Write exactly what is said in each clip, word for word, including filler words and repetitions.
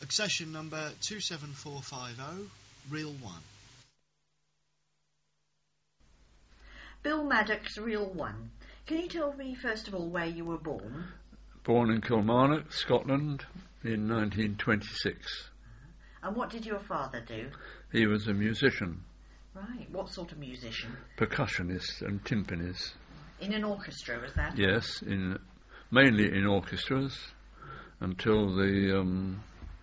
Accession number two seven four five zero, Reel one. Bill Maddox, Reel one. Can you tell me, first of all, where you were born? Born in Kilmarnock, Scotland, in nineteen twenty-six. And what did your father do? He was a musician. Right. What sort of musician? Percussionist and timpanist. In an orchestra, was that? Yes, in mainly in orchestras until the um,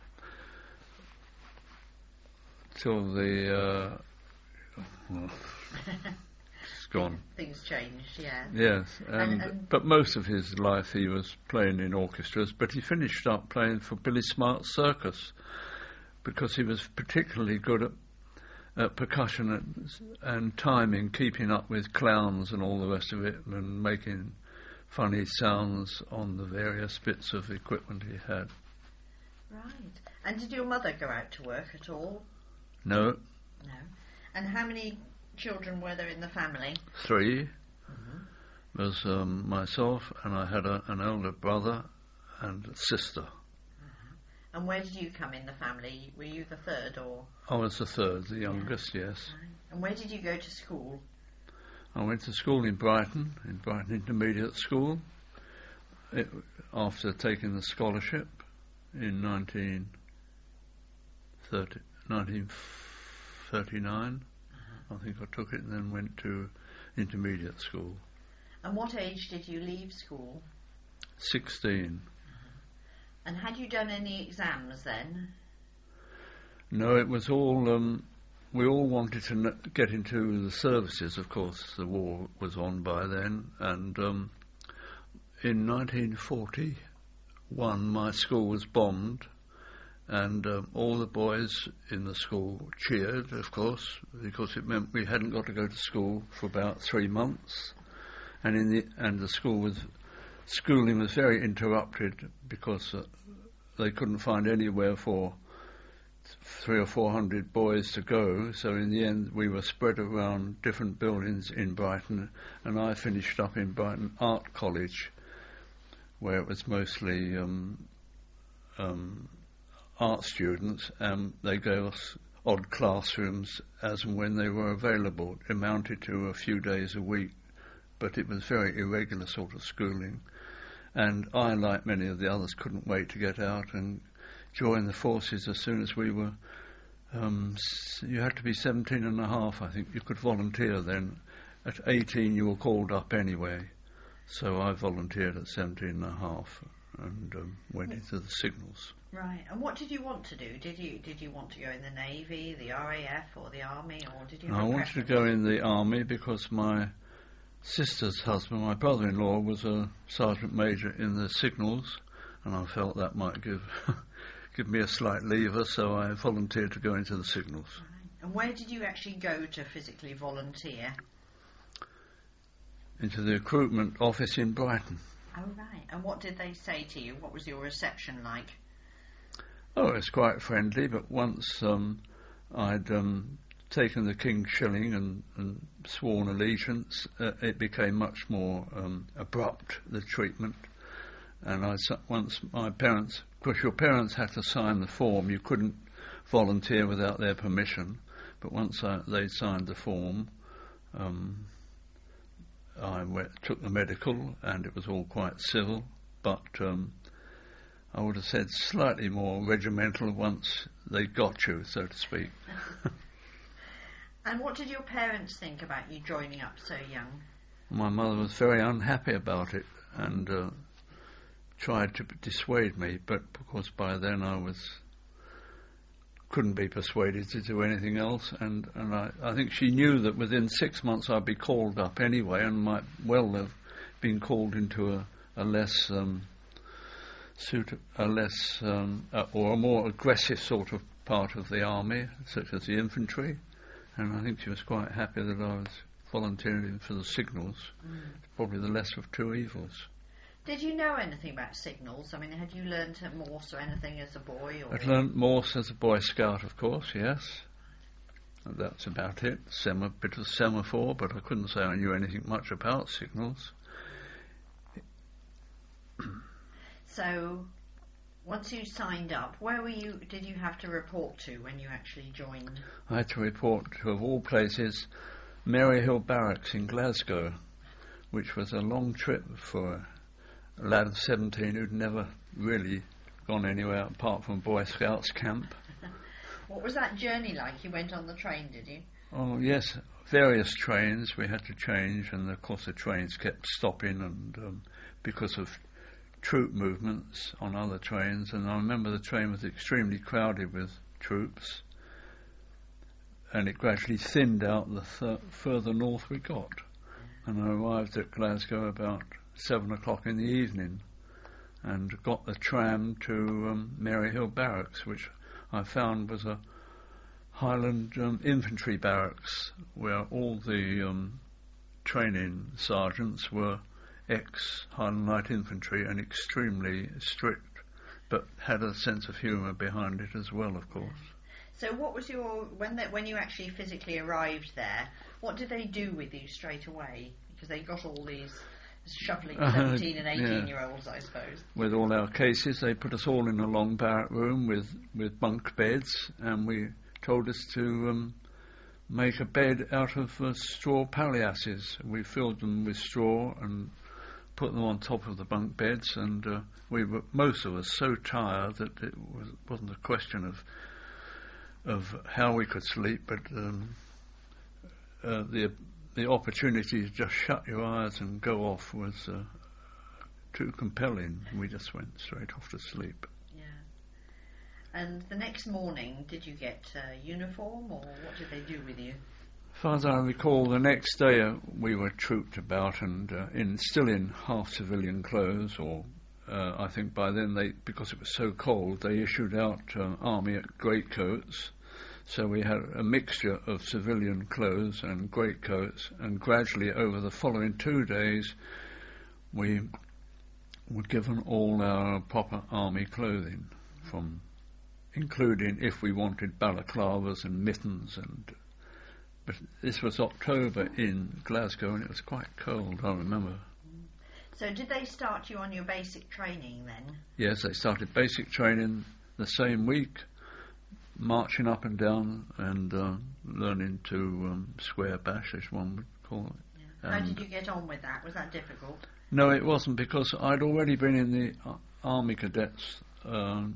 till the uh, well, it's gone. Things changed, yeah. Yes, and, and, and but most of his life he was playing in orchestras. But he finished up playing for Billy Smart's circus because he was particularly good at, at percussion and, and timing, keeping up with clowns and all the rest of it, and making funny sounds on the various bits of equipment he had. Right. And did your mother go out to work at all? No. No. And how many children were there in the family? Three. Mm-hmm. There was um, myself, and I had a, an elder brother and a sister. Mm-hmm. And where did you come in the family? Were you the third, or...? I was the third, the youngest, yeah. yes. Right. And where did you go to school? I went to school in Brighton, in Brighton Intermediate School, it, after taking the scholarship in nineteen thirty-nine. Uh-huh. I think I took it and then went to intermediate school. And what age did you leave school? Sixteen. Uh-huh. And had you done any exams then? No, it was all... Um, we all wanted to n- get into the services, of course. The war was on by then. And um, in nineteen forty-one, my school was bombed. And um, all the boys in the school cheered, of course, because it meant we hadn't got to go to school for about three months. And in the and the school was schooling was very interrupted because uh, they couldn't find anywhere for three or four hundred boys to go. So in the end, we were spread around different buildings in Brighton, and I finished up in Brighton Art College, where it was mostly um, um, art students, and they gave us odd classrooms as and when they were available. It amounted to a few days a week, but it was very irregular sort of schooling. And I, like many of the others, couldn't wait to get out and join the forces as soon as we were... Um, you had to be seventeen and a half, I think. You could volunteer then. At eighteen, you were called up anyway. So I volunteered at seventeen and a half and um, went into the signals. Right. And what did you want to do? Did you did you want to go in the Navy, the R A F, or the Army, or did you? No, have I wanted preference? to go in the Army because my sister's husband, my brother-in-law, was a sergeant major in the signals, and I felt that might give give me a slight lever, so I volunteered to go into the signals. Right. And where did you actually go to physically volunteer? Into the recruitment office in Brighton. Oh, right. And what did they say to you? What was your reception like? Oh, it was quite friendly, but once um, I'd um, taken the King's shilling and, and sworn allegiance, uh, it became much more um, abrupt, the treatment. And I, once my parents, of course your parents had to sign the form, you couldn't volunteer without their permission, but once I, they signed the form, um, I went, took the medical, and it was all quite civil, but um, I would have said slightly more regimental once they got you, so to speak. And what did your parents think about you joining up so young? My mother was very unhappy about it and uh, tried to dissuade me, but of course by then I was couldn't be persuaded to do anything else, and, and I, I think she knew that within six months I'd be called up anyway, and might well have been called into a, a less um, suit, a less um, uh, or a more aggressive sort of part of the army, such as the infantry, and I think she was quite happy that I was volunteering for the signals. Mm. Probably the less of two evils. Did you know anything about signals? I mean, had you learned Morse or anything as a boy? Or? I'd learned Morse as a Boy Scout, of course, yes. And that's about it. Sem- a bit of semaphore, but I couldn't say I knew anything much about signals. So, when, once you signed up, where were you? Did you have to report to when you actually joined? I had to report to, of all places, Maryhill Barracks in Glasgow, which was a long trip for a lad of seventeen who'd never really gone anywhere apart from Boy Scouts camp. What was that journey like? You went on the train, did you? Oh yes, various trains we had to change, and of course the trains kept stopping, and um, because of troop movements on other trains. And I remember the train was extremely crowded with troops, and it gradually thinned out the th- further north we got. And I arrived at Glasgow about seven o'clock in the evening, and got the tram to um, Maryhill Barracks, which I found was a Highland um, infantry barracks where all the um, training sergeants were ex-Highland Light Infantry and extremely strict, but had a sense of humour behind it as well, of course. So what was your, when they, when you actually physically arrived there, what did they do with you straight away? Because they got all these shuffling seventeen uh, and eighteen yeah. year olds, I suppose. With all our cases, they put us all in a long barrack room with, with bunk beds, and we told us to um, make a bed out of uh, straw palliasses. We filled them with straw and put them on top of the bunk beds, and uh, we were, most of us, so tired that it was, wasn't a question of of how we could sleep, but um, uh, the the opportunity to just shut your eyes and go off was uh, too compelling. We just went straight off to sleep. Yeah. And the next morning, did you get uh, uniform, or what did they do with you? As far as I recall, the next day uh, we were trooped about, and uh, in still in half civilian clothes, or uh, I think by then they, because it was so cold, they issued out uh, army greatcoats. So we had a mixture of civilian clothes and greatcoats, and gradually over the following two days we were given all our proper army clothing, from including, if we wanted, balaclavas and mittens. And but this was October in Glasgow, and it was quite cold, I remember. So did they start you on your basic training then? Yes, they started basic training the same week, marching up and down and uh, learning to um, square bash, as one would call it. Yeah. How did you get on with that? Was that difficult? No, it wasn't, because I'd already been in the uh, Army Cadets. Um,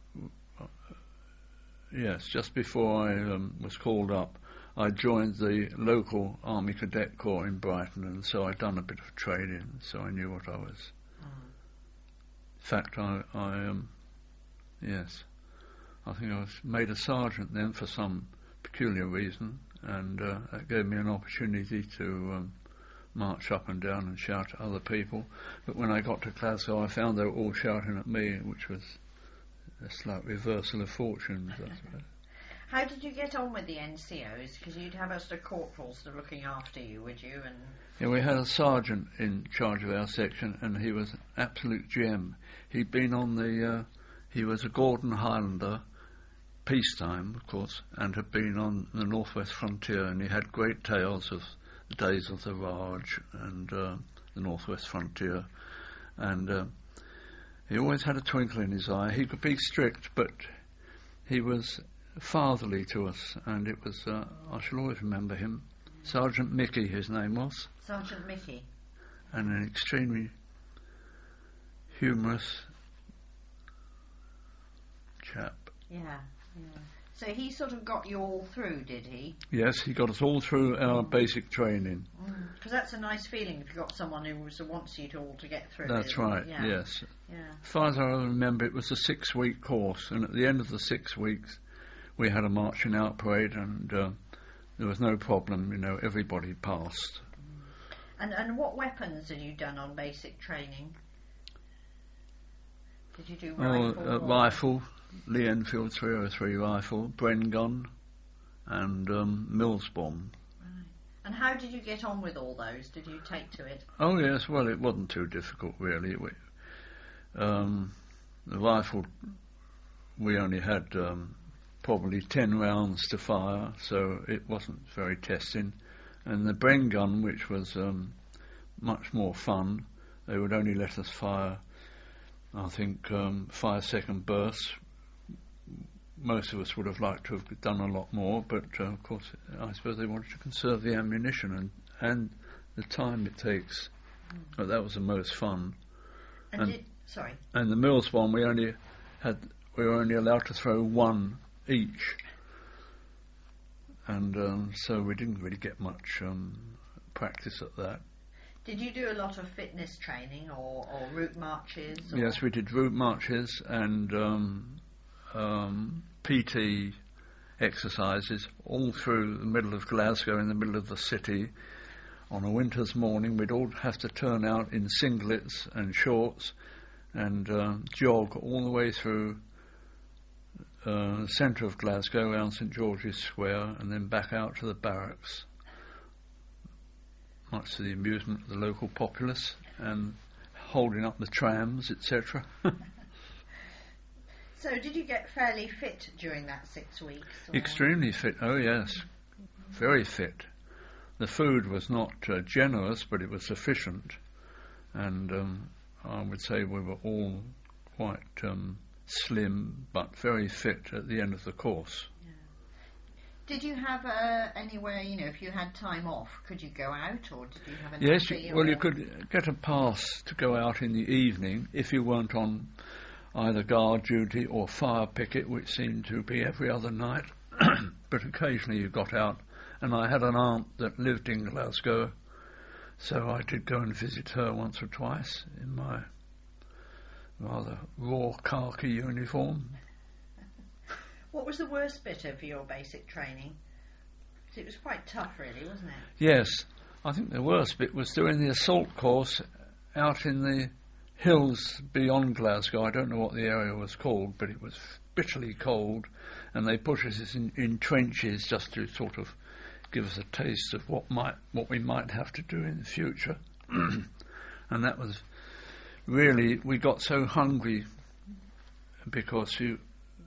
yes, just before I um, was called up, I joined the local Army Cadet Corps in Brighton, and so I'd done a bit of training, so I knew what I was. Mm. In fact, I, I um, yes. I think I was made a sergeant then for some peculiar reason, and uh, that gave me an opportunity to um, march up and down and shout at other people. But when I got to Glasgow, I found they were all shouting at me, which was a slight reversal of fortunes, I suppose. How did you get on with the N C Os? Because you'd have us, the corporals, sort of looking after you, would you? And yeah, we had a sergeant in charge of our section, and he was an absolute gem. He'd been on the, uh, he was a Gordon Highlander, peacetime, of course, and had been on the northwest frontier, and he had great tales of the days of the Raj and uh, the northwest frontier, and uh, he always had a twinkle in his eye. He could be strict, but he was fatherly to us, and it was, uh, I shall always remember him. Sergeant Mickey, his name was. Sergeant Mickey. And an extremely humorous chap. Yeah. Yeah. So he sort of got you all through, did he? Yes, he got us all through our mm. basic training. Because mm. that's a nice feeling if you've got someone who was, wants you to all to get through. That's right, yeah. yes. Yeah. As far as I remember, it was a six-week course, and at the end of the six weeks, we had a marching out parade, and uh, there was no problem, you know, everybody passed. Mm. And, and what weapons had you done on basic training? Did you do rifle? Oh, uh, rifle. Lee Enfield three oh three rifle, Bren gun, and um, Mills bomb. Right. And how did you get on with all those? Did you take to it? Oh yes, well it wasn't too difficult really. We, um, the rifle, we only had um, probably ten rounds to fire, so it wasn't very testing. And the Bren gun, which was um, much more fun, they would only let us fire I think um, five-second bursts. Most of us would have liked to have done a lot more, but uh, of course, I suppose they wanted to conserve the ammunition and, and the time it takes. Mm. But that was the most fun. And, and did, sorry. And the Mills one, we only had we were only allowed to throw one each, and um, so we didn't really get much um, practice at that. Did you do a lot of fitness training or, or route marches? Or? Yes, we did route marches and um, um, P T exercises all through the middle of Glasgow, in the middle of the city. On a winter's morning, we'd all have to turn out in singlets and shorts and uh, jog all the way through uh, the centre of Glasgow, around St George's Square, and then back out to the barracks, much to the amusement of the local populace, and holding up the trams, et cetera. So did you get fairly fit during that six weeks? Or? Extremely fit, oh yes, very fit. The food was not uh, generous, but it was sufficient, and um, I would say we were all quite um, slim, but very fit at the end of the course. Yeah. Did you have uh, anywhere, you know, if you had time off, could you go out, or did you have an Yes, you, well, you could get a pass to go out in the evening if you weren't on either guard duty or fire picket, which seemed to be every other night, but occasionally you got out. And I had an aunt that lived in Glasgow, so I did go and visit her once or twice in my rather raw khaki uniform. What was the worst bit of your basic training? It was quite tough, really, wasn't it? Yes, I think the worst bit was doing the assault course out in the hills beyond Glasgow. I don't know what the area was called, but it was bitterly cold, and they put us in, in trenches just to sort of give us a taste of what might what we might have to do in the future. And that was really, we got so hungry because you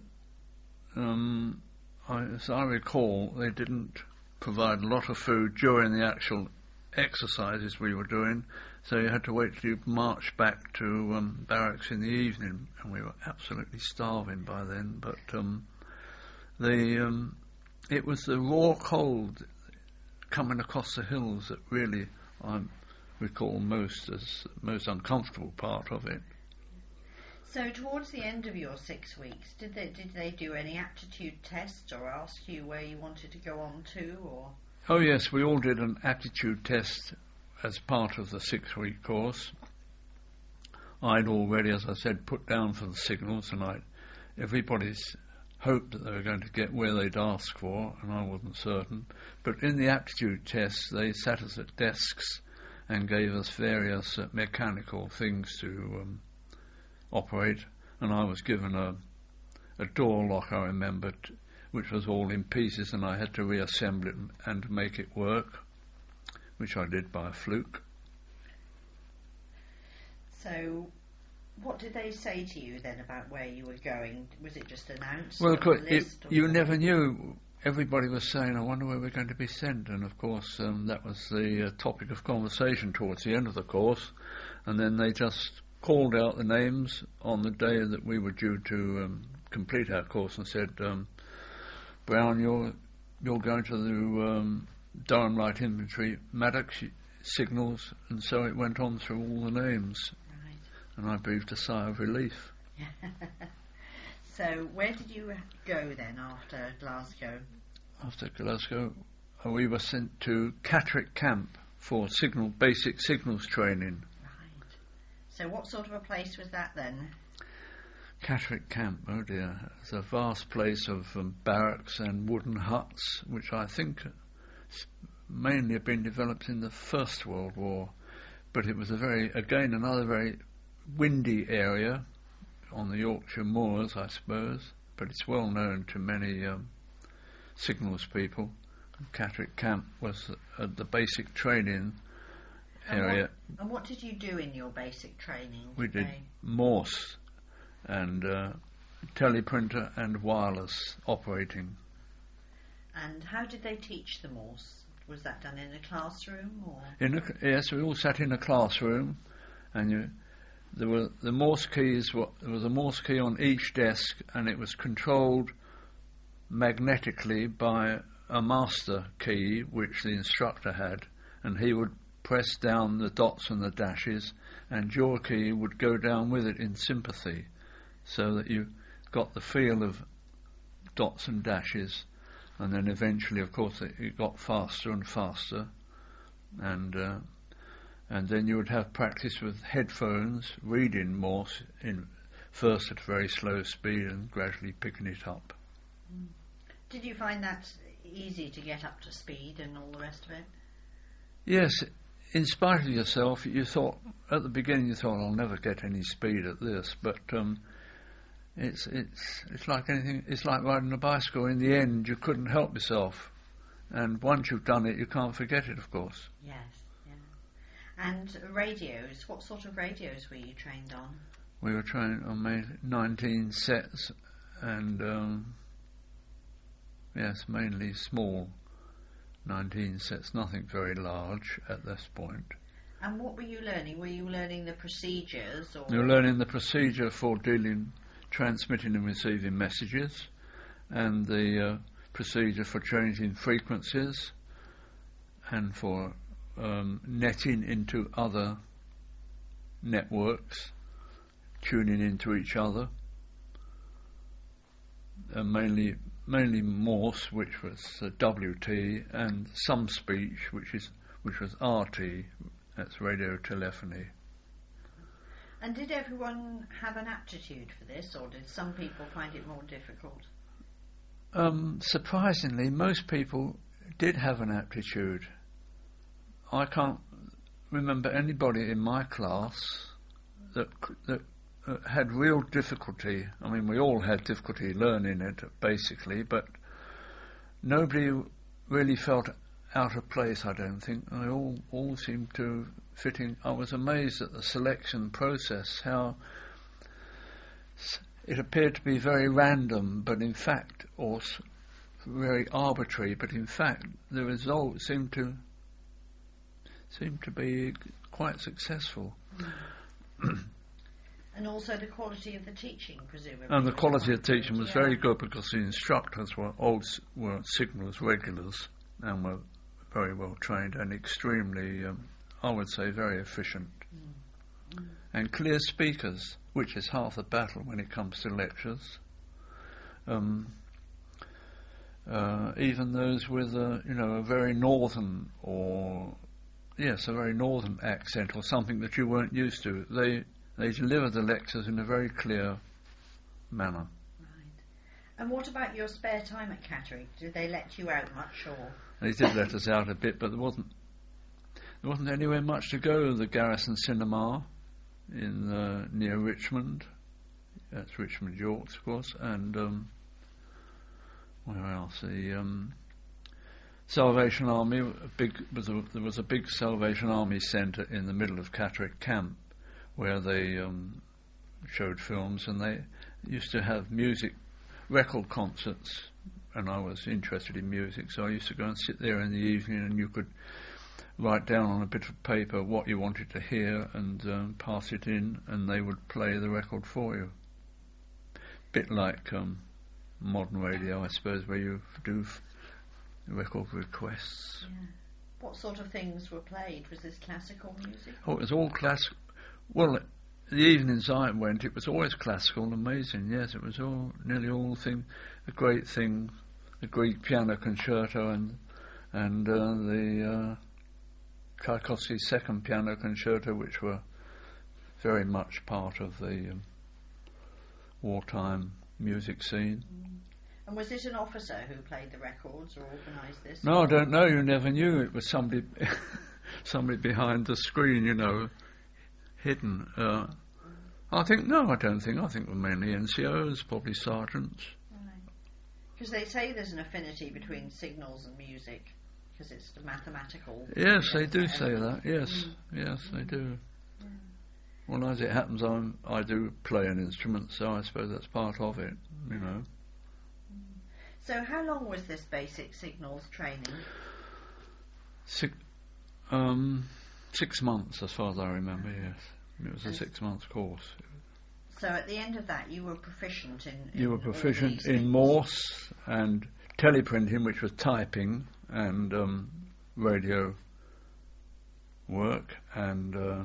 um, I, as I recall, they didn't provide a lot of food during the actual exercises we were doing, so you had to wait till you marched back to um, barracks in the evening, and we were absolutely starving by then. But um, the um, it was the raw cold coming across the hills that really I recall most as the most uncomfortable part of it. So towards the end of your six weeks, did they did they do any aptitude tests or ask you where you wanted to go on to? Or Oh yes, we all did an aptitude test as part of the six-week course. I'd already, as I said, put down for the signals, and I everybody's hoped that they were going to get where they'd asked for, and I wasn't certain. But in the aptitude tests, they sat us at desks and gave us various uh, mechanical things to um, operate, and I was given a, a door lock, I remembered, which was all in pieces, and I had to reassemble it and make it work, which I did by a fluke. So what did they say to you then about where you were going? Was it just announced? Well, on the it, list, you never knew. Everybody was saying, I wonder where we're going to be sent, and of course um, that was the uh, topic of conversation towards the end of the course, and then they just called out the names on the day that we were due to um, complete our course and said, um, Brown, you're, you're going to the um, Durham Light Infantry Maddox signals, and so it went on through all the names. And I breathed a sigh of relief. So where did you go then after Glasgow? After Glasgow, uh, we were sent to Catterick Camp for signal basic signals training. Right. So what sort of a place was that then? Catterick Camp, oh dear. It's a vast place of um, barracks and wooden huts, which I think mainly have been developed in the First World War. But it was a very, again, another very windy area on the Yorkshire moors, I suppose, but it's well known to many um, signals people. Catterick Camp was uh, the basic training and area. What, and what did you do in your basic training? We did they... Morse and uh, teleprinter and wireless operating. And how did they teach the Morse? Was that done in a classroom or? In a, yes, we all sat in a classroom, and you there were the Morse keys. Were, there was a Morse key on each desk, and it was controlled magnetically by a master key, which the instructor had, and he would press down the dots and the dashes, and your key would go down with it in sympathy, so that you got the feel of dots and dashes, and then eventually, of course, it, it got faster and faster, and uh, and then you would have practice with headphones, reading Morse in first at a very slow speed and gradually picking it up. Did you find that easy to get up to speed and all the rest of it? Yes, in spite of yourself, you thought, at the beginning you thought, I'll never get any speed at this, but um, it's it's it's like anything, it's like riding a bicycle. In the end, you couldn't help yourself, and once you've done it, you can't forget it, of course. Yes, yeah. And radios, what sort of radios were you trained on? We were trained on mainly nineteen sets, and um, yes, mainly small nineteen sets, nothing very large at this point. And what were you learning? Were you learning the procedures? Or? You were learning the procedure for dealing, transmitting and receiving messages, and the uh, procedure for changing frequencies, and for um, netting into other networks, tuning into each other, and mainly mainly Morse, which was uh, W T, and some speech, which is which was R T, that's radio telephony. And did everyone have an aptitude for this, or did some people find it more difficult? Um, surprisingly, most people did have an aptitude. I can't remember anybody in my class that that uh, had real difficulty. I mean, we all had difficulty learning it, basically, but nobody really felt out of place, I don't think. They all, all seemed to fit in. I was amazed at the selection process, how it appeared to be very random, but in fact, or very arbitrary, but in fact, the result seemed to seemed to be quite successful. Mm. And also the quality of the teaching, presumably. And the quality of teaching was yeah. very good, because the instructors were old, were signals regulars, and were very well trained and extremely, um, I would say, very efficient. Mm. Mm. And clear speakers, which is half the battle when it comes to lectures. Um, uh, even those with a, you know, a very northern or yes, a very northern accent or something that you weren't used to, they they delivered the lectures in a very clear manner. Right. And what about your spare time at Catterick? Did they let you out much, or? They did let us out a bit, but there wasn't there wasn't anywhere much to go. The Garrison Cinema in uh, near Richmond, that's Richmond Yorks, of course, and um, where else? The um, Salvation Army. A big was a, there was a big Salvation Army centre in the middle of Catterick Camp, where they um, showed films, and they used to have music record concerts. And I was interested in music, so I used to go and sit there in the evening, and you could write down on a bit of paper what you wanted to hear and um, pass it in, and they would play the record for you. Bit like um, modern radio, I suppose, where you do f- record requests. Yeah. What sort of things were played? Was this classical music? Oh, it was all classical. Well, the evenings I went, it was always classical, amazing, yes, it was all, nearly all thing, a great thing, the Greek piano concerto and and uh, the uh, Tchaikovsky's second piano concerto, which were very much part of the um, wartime music scene. Mm. And was it an officer who played the records or organised this? No, I don't know, you never knew. It was somebody somebody behind the screen, you know, hidden. Uh, I think, no, I don't think. I think we're mainly N C Os, probably sergeants. Because they say there's an affinity between signals and music, because it's the mathematical. Yes, they do say that. Yes, mm. yes, they do. Yeah. Well, as it happens, I'm I do play an instrument, so I suppose that's part of it. You know. So, how long was this basic signals training? Six, um, six months, as far as I remember. Yes. It was a six-month course. So at the end of that, you were proficient in. in you were proficient in Morse and teleprinting, which was typing, and um, radio work, and uh,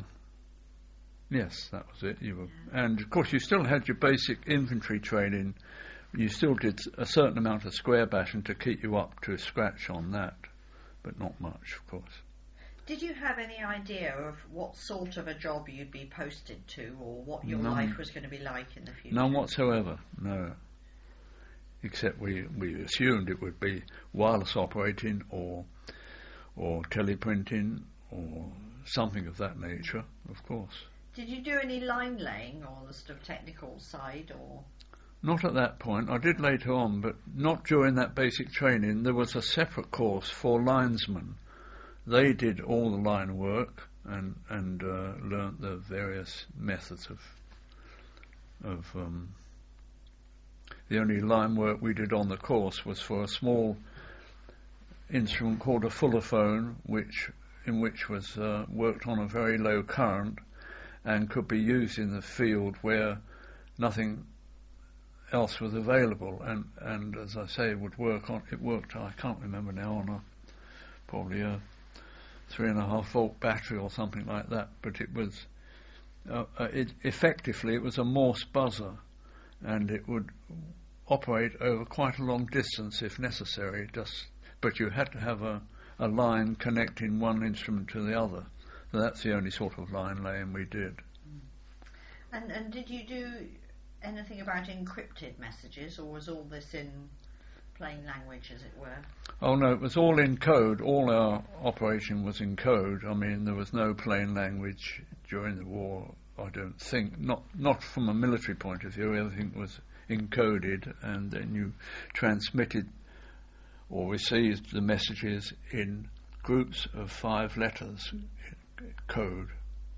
yes, that was it. You were, yeah. And of course, you still had your basic infantry training. You still did a certain amount of square bashing to keep you up to scratch on that, but not much, of course. Did you have any idea of what sort of a job you'd be posted to, or what your None. life was going to be like in the future? None whatsoever, no. Except we, we assumed it would be wireless operating or or teleprinting or something of that nature, of course. Did you do any line laying on the sort of technical side, or...? Not at that point. I did later on, but not during that basic training. There was a separate course for linesmen. They did all the line work and and uh, learnt the various methods of of. Um, the only line work we did on the course was for a small instrument called a fullerphone, which in which was uh, worked on a very low current and could be used in the field where nothing else was available. And and as I say, it would work on. It worked. I can't remember now on a probably a three and a half volt battery or something like that, but it was uh, uh, it, effectively it was a Morse buzzer, and it would operate over quite a long distance if necessary. Just, but you had to have a, a line connecting one instrument to the other. So that's the only sort of line laying we did. And and did you do anything about encrypted messages, or was all this in plain language, as it were? Oh no, it was all in code. All our operation was in code. I mean, there was no plain language during the war, I don't think. Not not from a military point of view. Everything was encoded, and then you transmitted or received the messages in groups of five letters code.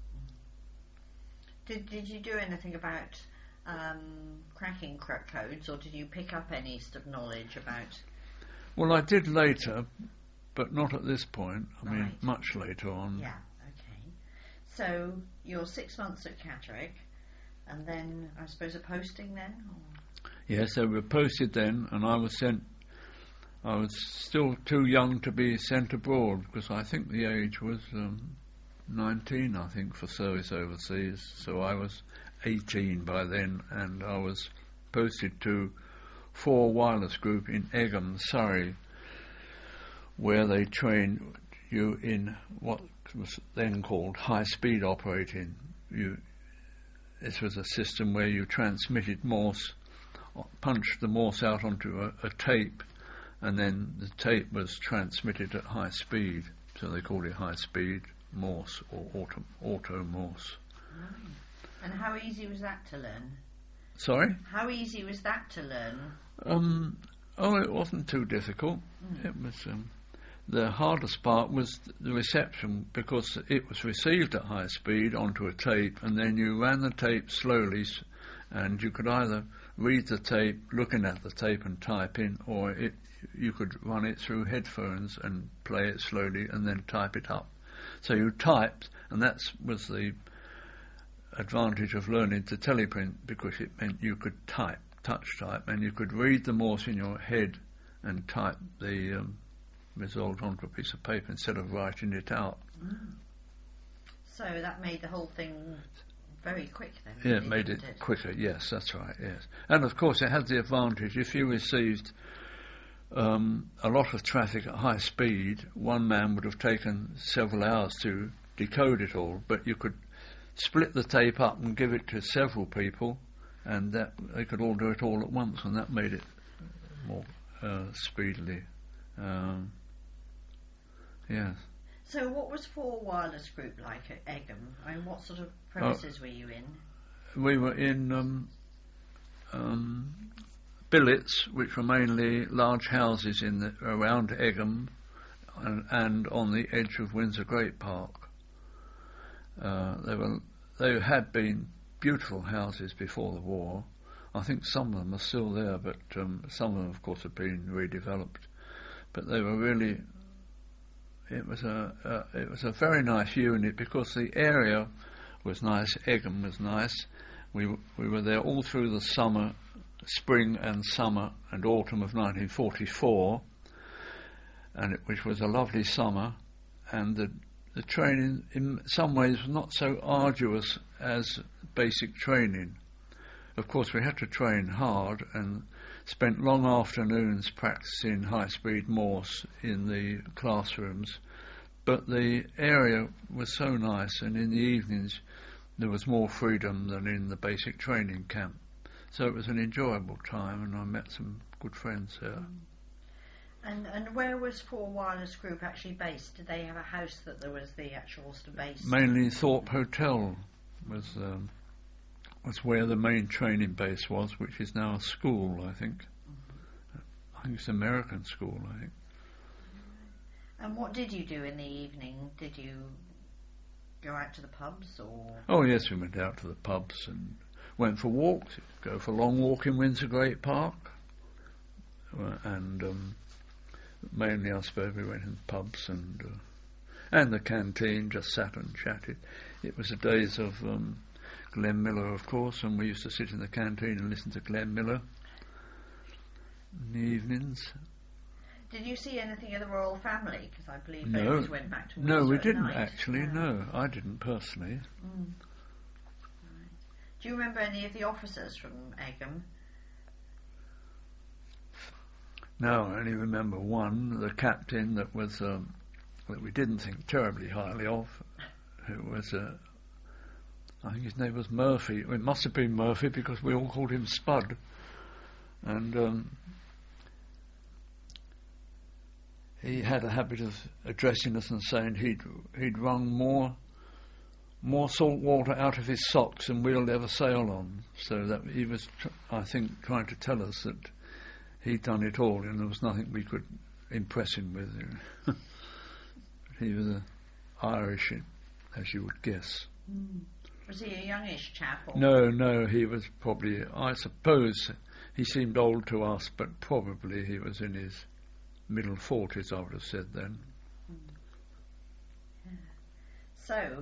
Did Did you do anything about Um, cracking crack codes, or did you pick up any sort of knowledge about? Well, I did later, but not at this point. I mean, right. Much later on. Yeah, okay. So you're six months at Catterick, and then I suppose a posting then? Or? Yes, they were posted then, and I was sent. I was still too young to be sent abroad, because I think the age was um, nineteen, I think, for service overseas. So I was eighteen by then, and I was posted to Four Wireless Group in Egham, Surrey, where they trained you in what was then called high-speed operating. You, this was a system where you transmitted Morse, punched the Morse out onto a, a tape, and then the tape was transmitted at high speed, so they called it high-speed Morse or auto, auto Morse. Right. And how easy was that to learn? Sorry? How easy was that to learn? Um, oh, it wasn't too difficult. Mm. It was um, the hardest part was the reception, because it was received at high speed onto a tape, and then you ran the tape slowly, and you could either read the tape, looking at the tape and type in, or it, you could run it through headphones and play it slowly and then type it up. So you typed, and that was the advantage of learning to teleprint, because it meant you could type, touch type, and you could read the Morse in your head and type the um, result onto a piece of paper instead of writing it out. Mm. So that made the whole thing very quick then. Yeah, really, it made it, it quicker, yes, that's right, yes. And of course it had the advantage, if you received um, a lot of traffic at high speed, one man would have taken several hours to decode it all, but you could split the tape up and give it to several people, and that they could all do it all at once, and that made it more uh, speedily. Um, yes. So what was Four Wireless Group like at Egham? I mean, what sort of premises oh, were you in? We were in um, um, billets, which were mainly large houses in the, around Egham and, and on the edge of Windsor Great Park. Uh, they were, they had been beautiful houses before the war. I think some of them are still there, but um, some of them, of course, have been redeveloped. But they were really, it was a, uh, it was a very nice unit, because the area was nice. Egham was nice. We w- we were there all through the summer, spring and summer and autumn of nineteen forty-four, and it, which was a lovely summer. And the the training, in some ways, was not so arduous as basic training. Of course, we had to train hard and spent long afternoons practicing high-speed Morse in the classrooms, but the area was so nice, and in the evenings there was more freedom than in the basic training camp. So it was an enjoyable time, and I met some good friends there. And and where was Four Wireless Group actually based? Did they have a house that there was the actual Ulster base? Mainly Thorpe Hotel was um, was where the main training base was, which is now a school, I think. Mm-hmm. I think it's an American school, I think. And what did you do in the evening? Did you go out to the pubs, or...? Oh, yes, we went out to the pubs and went for walks. Go for a long walk in Windsor Great Park. Uh, and um, mainly, I suppose, we went in pubs and uh, and the canteen, just sat and chatted. It was the days of um, Glenn Miller, of course, and we used to sit in the canteen and listen to Glenn Miller in the evenings. Did you see anything of the royal family? Because I believe no, they always went back to Windsor. No, we at didn't night. actually. Yeah. No, I didn't personally. Mm. Right. Do you remember any of the officers from Egham? No, I only remember one, the captain that was um, that we didn't think terribly highly of, who was uh, I think his name was Murphy. It must have been Murphy because we all called him Spud, and. Um, He had a habit of addressing us and saying he'd he'd wrung more more salt water out of his socks than we'll ever sail on. So that he was, tr- I think, trying to tell us that he'd done it all, and there was nothing we could impress him with. You know. He was a Irish, as you would guess. Mm. Was he a youngish chap? Or? No, no, he was probably. I suppose he seemed old to us, but probably he was in his middle forties, I would have said then. Yeah. So,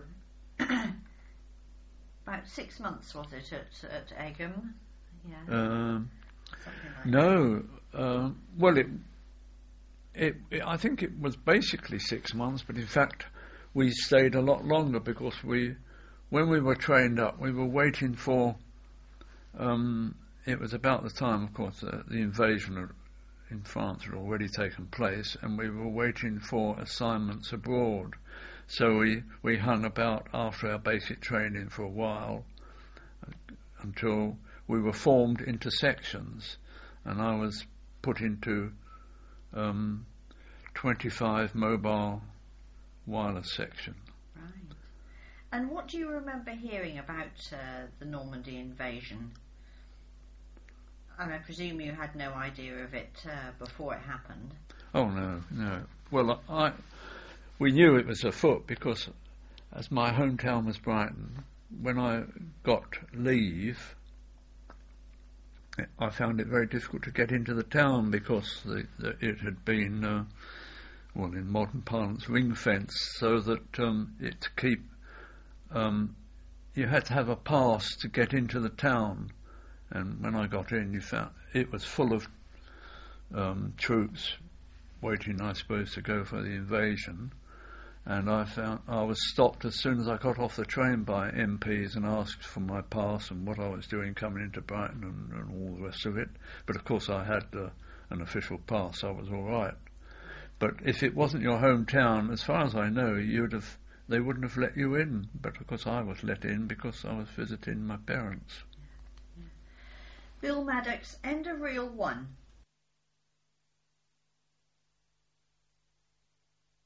about six months was it at, at Egham? Yeah. Um, Something like no, uh, well, it, it, it, I think it was basically six months, but in fact, we stayed a lot longer because we, when we were trained up, we were waiting for. Um, it was about the time, of course, uh, the invasion of. In France had already taken place, and we were waiting for assignments abroad. So we, we hung about after our basic training for a while uh, until we were formed into sections, and I was put into um, twenty-five mobile wireless section. Right. And what do you remember hearing about uh, the Normandy invasion? And I presume you had no idea of it uh, before it happened. Oh no, no. Well, I we knew it was afoot because, as my hometown was Brighton, when I got leave, I found it very difficult to get into the town because the, the, it had been, uh, well, in modern parlance, ring fenced, so that um, it to keep um, you had to have a pass to get into the town. And when I got in, you found it was full of um, troops waiting, I suppose, to go for the invasion. And I found I was stopped as soon as I got off the train by M Ps and asked for my pass and what I was doing coming into Brighton and, and all the rest of it. But of course, I had uh, an official pass. I was all right. But if it wasn't your hometown, as far as I know, you'd have they wouldn't have let you in. But of course, I was let in because I was visiting my parents. Bill Maddox, end of reel one.